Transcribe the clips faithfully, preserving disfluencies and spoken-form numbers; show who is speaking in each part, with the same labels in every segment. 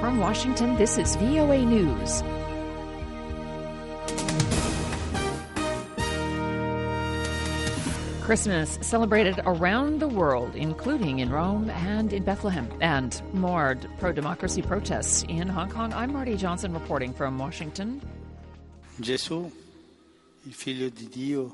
Speaker 1: From Washington, this is V O A News. Christmas celebrated around the world, including in Rome and in Bethlehem. And more pro-democracy protests in Hong Kong. I'm Marty Johnson reporting from Washington.
Speaker 2: Gesù, il figlio di Dio,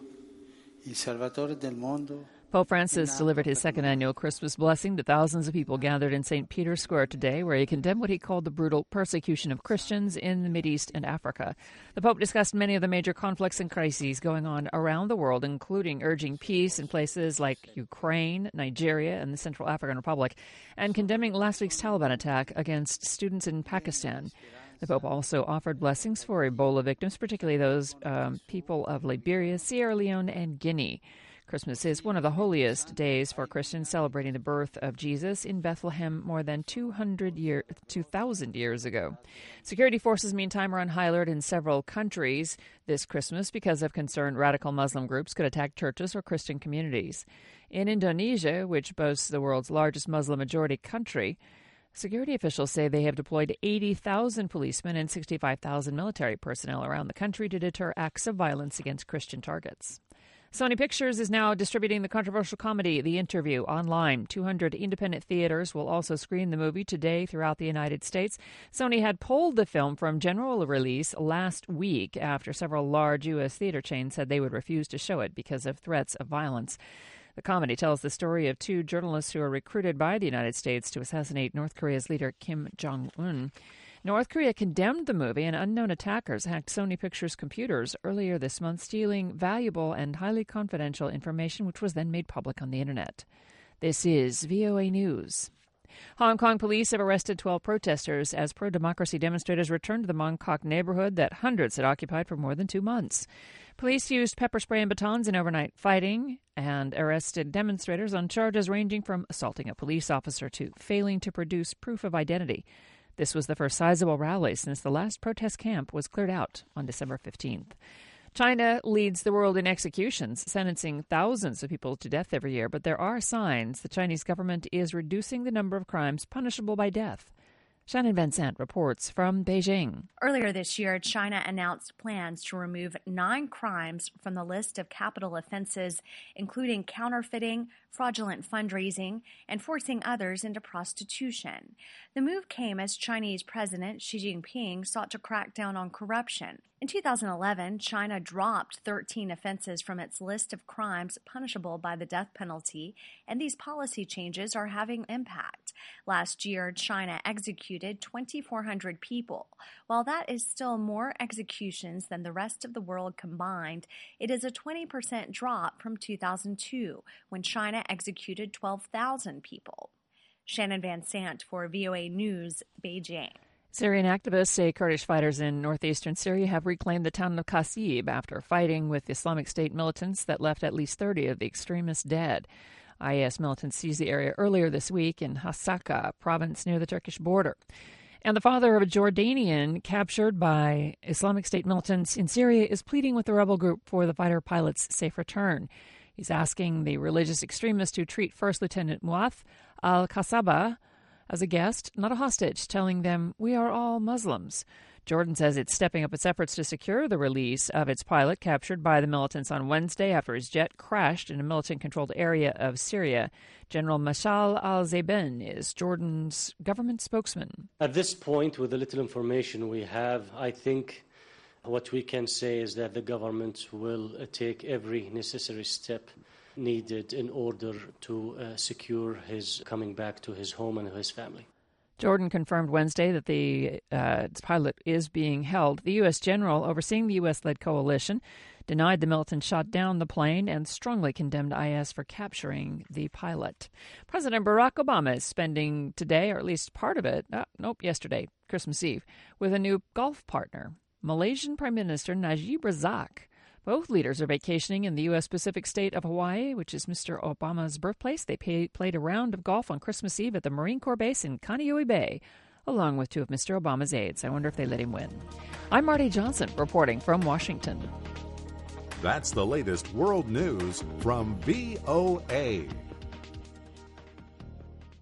Speaker 2: il Salvatore del mondo.
Speaker 1: Pope Francis delivered his second annual Christmas blessing to thousands of people gathered in Saint Peter's Square today, where he condemned what he called the brutal persecution of Christians in the Mideast and Africa. The Pope discussed many of the major conflicts and crises going on around the world, including urging peace in places like Ukraine, Nigeria, and the Central African Republic, and condemning last week's Taliban attack against students in Pakistan. The Pope also offered blessings for Ebola victims, particularly those um, people of Liberia, Sierra Leone, and Guinea. Christmas is one of the holiest days for Christians, celebrating the birth of Jesus in Bethlehem more than two hundred year, two thousand years ago. Security forces, meantime, are on high alert in several countries this Christmas because of concern radical Muslim groups could attack churches or Christian communities. In Indonesia, which boasts the world's largest Muslim-majority country, security officials say they have deployed eighty thousand policemen and sixty-five thousand military personnel around the country to deter acts of violence against Christian targets. Sony Pictures is now distributing the controversial comedy The Interview online. two hundred independent theaters will also screen the movie today throughout the United States. Sony had pulled the film from general release last week after several large U S theater chains said they would refuse to show it because of threats of violence. The comedy tells the story of two journalists who are recruited by the United States to assassinate North Korea's leader Kim Jong-un. North Korea condemned the movie, and unknown attackers hacked Sony Pictures' computers earlier this month, stealing valuable and highly confidential information, which was then made public on the Internet. This is V O A News. Hong Kong police have arrested twelve protesters as pro-democracy demonstrators returned to the Mong Kok neighborhood that hundreds had occupied for more than two months. Police used pepper spray and batons in overnight fighting and arrested demonstrators on charges ranging from assaulting a police officer to failing to produce proof of identity. This was the first sizable rally since the last protest camp was cleared out on December fifteenth. China leads the world in executions, sentencing thousands of people to death every year, but there are signs the Chinese government is reducing the number of crimes punishable by death. Shannon Van Sant reports from Beijing.
Speaker 3: Earlier this year, China announced plans to remove nine crimes from the list of capital offenses, including counterfeiting, fraudulent fundraising, and forcing others into prostitution. The move came as Chinese President Xi Jinping sought to crack down on corruption. In two thousand eleven, China dropped thirteen offenses from its list of crimes punishable by the death penalty, and these policy changes are having impact. Last year, China executed twenty-four hundred people. While that is still more executions than the rest of the world combined, it is a twenty percent drop from two thousand two, when China executed twelve thousand people. Shannon Van Sant for V O A News, Beijing.
Speaker 1: Syrian activists say Kurdish fighters in northeastern Syria have reclaimed the town of Qasib after fighting with Islamic State militants that left at least thirty of the extremists dead. I S militants seized the area earlier this week in Hasaka province near the Turkish border. And the father of a Jordanian captured by Islamic State militants in Syria is pleading with the rebel group for the fighter pilot's safe return. He's asking the religious extremists to treat First Lieutenant Muath al-Kasaba as a guest, not a hostage, telling them, "We are all Muslims." Jordan says it's stepping up its efforts to secure the release of its pilot captured by the militants on Wednesday after his jet crashed in a militant-controlled area of Syria. General Mashal al-Zayben is Jordan's government spokesman.
Speaker 4: At this point, with the little information we have, I think what we can say is that the government will uh, take every necessary step needed in order to uh, secure his coming back to his home and his family.
Speaker 1: Jordan confirmed Wednesday that the uh, pilot is being held. The U S general overseeing the U S-led coalition denied the militants shot down the plane and strongly condemned I S for capturing the pilot. President Barack Obama is spending today, or at least part of it, uh, nope, yesterday, Christmas Eve, with a new golf partner, Malaysian Prime Minister Najib Razak. Both leaders are vacationing in the U S Pacific state of Hawaii, which is Mister Obama's birthplace. They pay, played a round of golf on Christmas Eve at the Marine Corps base in Kaneohe Bay, along with two of Mister Obama's aides. I wonder if they let him win. I'm Marty Johnson, reporting from Washington.
Speaker 5: That's the latest world news from V O A.